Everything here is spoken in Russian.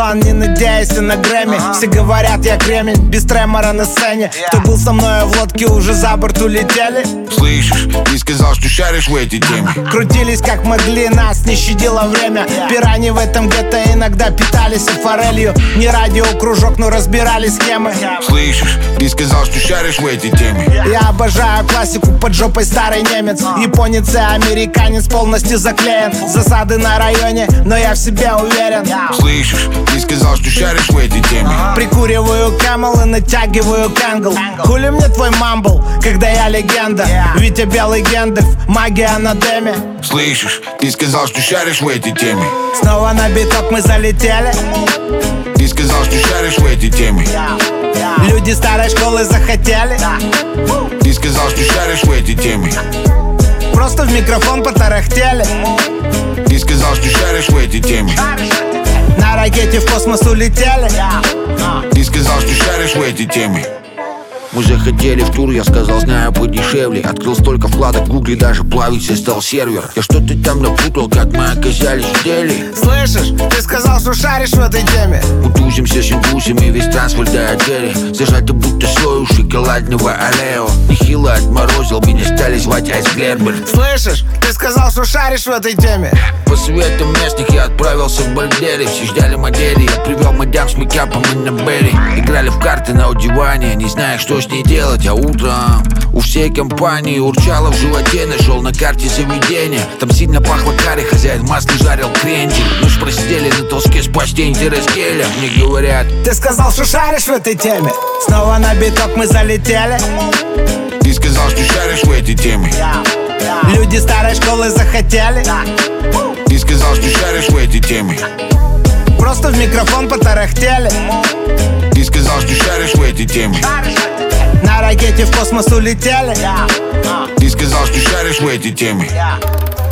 миллион, не надеясь на Грэмми. Все говорят, я кремень, без тремора на сцене. Кто был со мной в лодке, уже за борт улетели. Слышишь, ты сказал, что шаришь в этой теме. Крутились как могли, нас не щадило время. Пирани в этом гетто иногда питались форелью. Не радиокружок, но разбирали схемы. Слышишь, ты сказал, что шаришь в этой теме. Я обожаю классику, под жопой старый немец. Японец и американец полностью заклеен. Засады на районе, но я в себе уверен. Слышишь, ты сказал, что шаришь в этой теме. Прикуриваю Camel и натягиваю Кэнгл. Хули мне твой мамбл, когда я легенда. Витя Белый Гендальф, магия на деме. Слышишь, ты сказал, что шаришь в этой теме. Снова на биток мы залетели. Ты сказал, что шаришь в этой теме. Люди старой школы захотели. Ты сказал, что шаришь в этой теме. Просто в микрофон потарахтели. Ты сказал, что шаришь в этой теме. На ракете в космос улетели. Ты сказал, что шаришь в этой теме. Мы захотели в тур, я сказал, знаю подешевле. Открыл столько вкладок в гугле, даже плавиться стал сервер. Я что-то там напутал, как мы оказались в Дели. Слышишь, ты сказал, что шаришь в этой теме. Утузимся с индусами, весь трансфер до отели. Зажато будто слою шоколадного Орео. Нехило отморозил, меня стали звать Айсглербер. Слышишь, ты сказал, что шаришь в этой теме. По советам местных я отправился в борделе. Все ждали модели, я привел мадам с мейкапом и на Берри. Играли в карты на диване, не зная, что с ней делать. А утром у всей компании урчало в животе. Нашел на карте заведение, там сильно пахло карри. Хозяин в масле жарил крендель. Мы ж просидели на толске с почти интерес-геля. Мне говорят, ты сказал, что шаришь в этой теме. Снова на биток мы залетели. Ты сказал, что шаришь в этой теме. Люди старой школы захотели. Ты сказал, что шаришь в этой теме. Просто в микрофон потарахтели. Ты сказал, что шаришь в этой теме. На ракете в космос улетели. Ты сказал, что шаришь в этой теме.